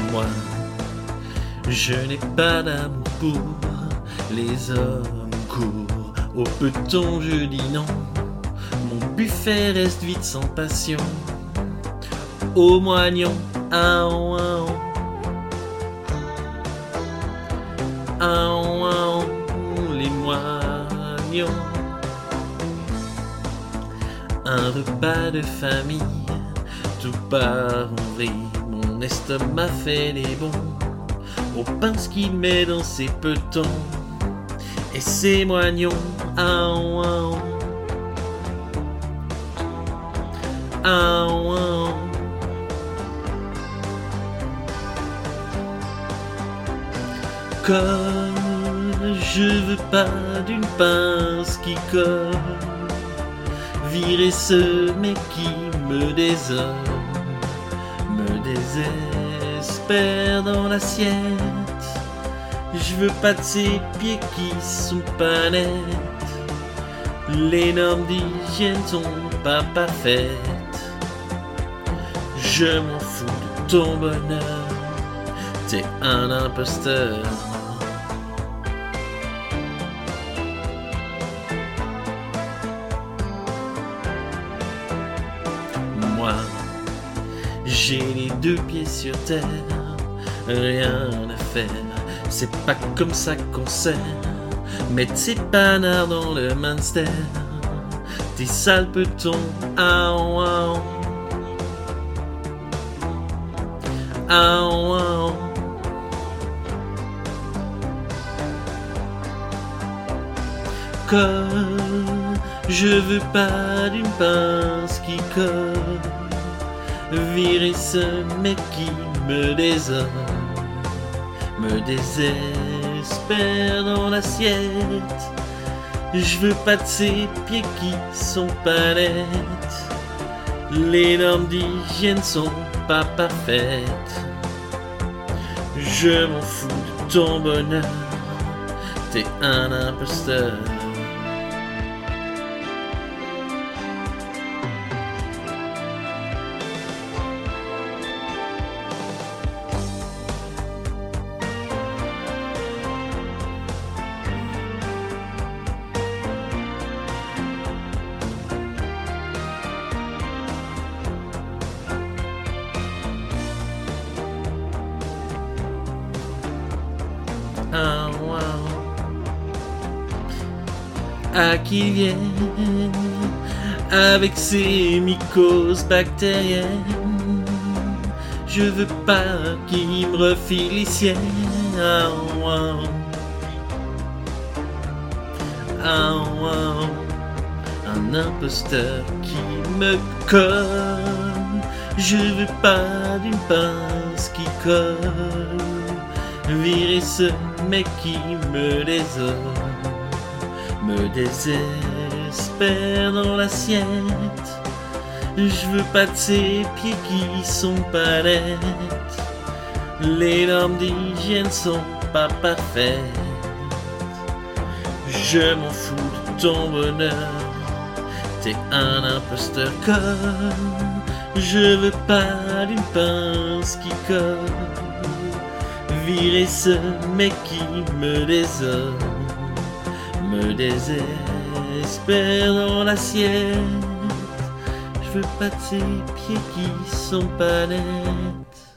Moi, je n'ai pas d'amour pour les hommes courts. Au peloton, je dis non. Mon buffet reste vide sans passion. Au moignon, aon, aon. Aon, aon, les moignons. Un repas de famille, tout part en vrille. Mon estomac fait des bonds au pince qu'il met dans ses petons et ses moignons. Aon, aon. Aon, aon. Colle, je veux pas d'une pince qui colle. Virer ce mec qui me désole, me désespère dans l'assiette. Je veux pas de ces pieds qui sont pas nets. Les normes d'hygiène sont pas parfaites. Je m'en fous de ton bonheur, t'es un imposteur. Moi, j'ai les deux pieds sur terre, rien à faire. C'est pas comme ça qu'on sert. Mettre ses panards dans le Munster, tes sales petons, aon, aon. Aon, aon. Colle, je veux pas d'une pince qui colle. Virer ce mec qui me désole, me désespère dans l'assiette. Je veux pas de ces pieds qui sont pas nets. Les normes d'hygiène sont pas parfaites. Je m'en fous de ton bonheur, t'es un imposteur. Ah, wow. À qui viennent avec ses mycoses bactériennes. Je veux pas qu'il me refile les siennes. Ah, wow. Ah, wow. Un imposteur qui me colle. Je veux pas d'une pince qui colle. Virer ce mec qui me désole, me désespère dans l'assiette. Je veux pas de ces pieds qui sont pas nets. Les normes d'hygiène sont pas parfaites. Je m'en fous de ton bonheur, t'es un imposteur. Comme je veux pas d'une pince qui colle. Virer ce mec qui me désole, me désespère dans l'assiette. Je veux pas de ces pieds qui sont pas nets.